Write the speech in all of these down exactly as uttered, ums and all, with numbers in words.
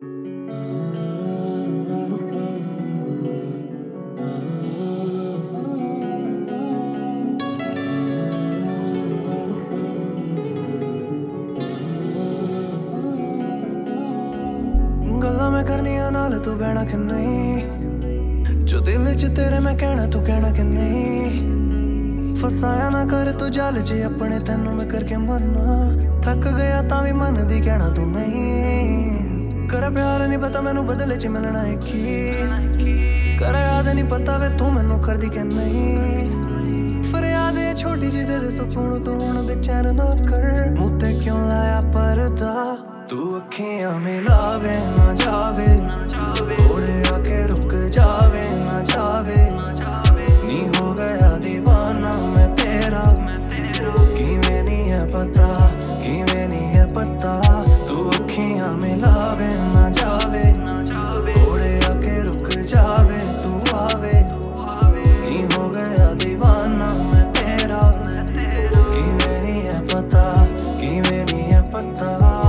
गल्लां मैं करनियां नाल तू बहना कि नहीं, जो दिल च तेरे मैं कहना तू कहना कि नहीं। फसाया ना कर तू जाल च अपने, तेनू मैं करके मरना। थक गया तां भी मन दी कहना तू नहीं। कर प्यार नहीं पता मैनू बदले च मिलना है की, कर याद नहीं पता वे तू मैनू करदी कि नहीं। फरियाद है छोटी जी दे सुकून तू हुण बेचैन ना कर। मुँह ते क्यों लाया पर्दा, तू अखियां मिलावे ना जावे, कोले आके रुक जावे ना जावे। नी हो गया दीवाना मैं तेरा, किवें नहीं है पता किवें नहीं है पता। तू अखियां मिलावे ना जावे, कोले आके रुक जावे तू आवे। नी हो गया दीवाना मैं तेरा, किवें नहीं है पता किवें नहीं है पता।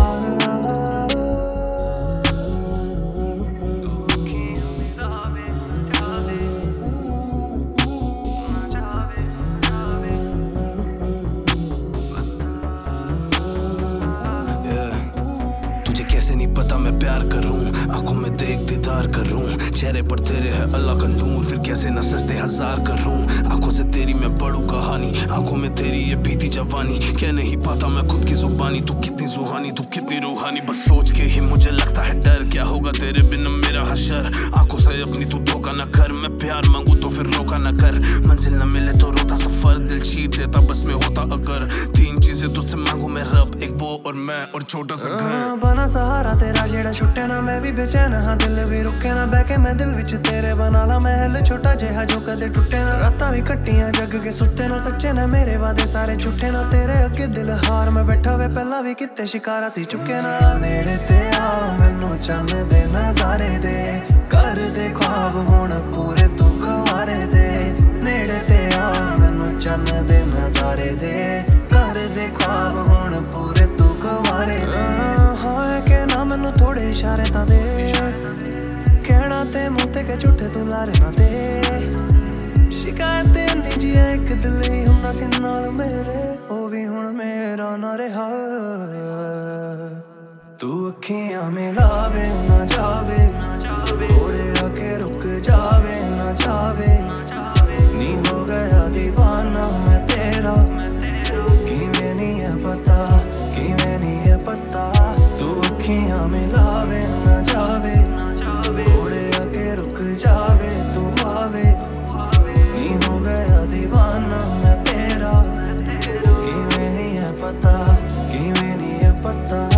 कैसे नहीं पता मैं प्यार करूं, आंखों में देख दीदार करूं। चेहरे पर तेरे है अल्लाह का नूर, फिर कैसे न सजदे हजार करूं। आंखों से तेरी मैं पढ़ूं कहानी, आंखों में तेरी ये बीती जवानी। कह नहीं पाता मैं खुद की जुबानी, तू कितनी सुहानी तू कितनी रूहानी। बस सोच के ही मुझे लगता है डर, क्या होगा तेरे बिन मेरा हशर। आंखों से अपनी तू धोखा न कर, मैं प्यार मांगू तो फिर रोका न कर। मंजिल न मिले तो रोता सफर, दिल चीर देता बस में होता अगर। तीन चीजें तुझसे मांगू मैं रब, एक वो और मैं और छोटा सा घर। बना सहारा तेरा जेड़ा छुट्टे ना, मैं भी बेचैन हाँ दिल भी रुके ना। बह के मैं दिल विच तेरे बना ला महल छोटा जिहा जो कदे टुटे ना। रातां भी कट्टियां जग के सुते ना, सच्चे ना मेरे वादे सारे झूठे ना। तेरे अगे दिल हार मैं बैठा वे, पहला भी किते शिकारा सी चुके ना। नेड़े ते आ मैनू चंद दे नजारे दे, कर दे ख्वाब हुण पूरे तू खवारे दे। नेड़े ते आ मैनू चंद दे नजारे दे, कर दे ख्वाब हुण पूरे तू खवारे दे। हाँ के ना मैनू थोड़े इशारे तां दे, कहना ते मुँह ते के झूठे तू लारे ना दे। शिकायत इन्नी जी है एक दिल ही हुंदा सी नाल मेरे, ओ भी हुण मेरा ना रहा। तू अखियां मिलावे ना जावे, कोले आके रुक जावे ना जावे। नी हो गया दीवाना मैं तेरा, किवें नहीं है पता किवें नहीं है पता। तू अखियां मिलावे ना जावे, कोले आके रुक जावे तू आवे। नी हो गया दीवाना मैं तेरा, किवें नहीं है पता किवें नहीं है पता।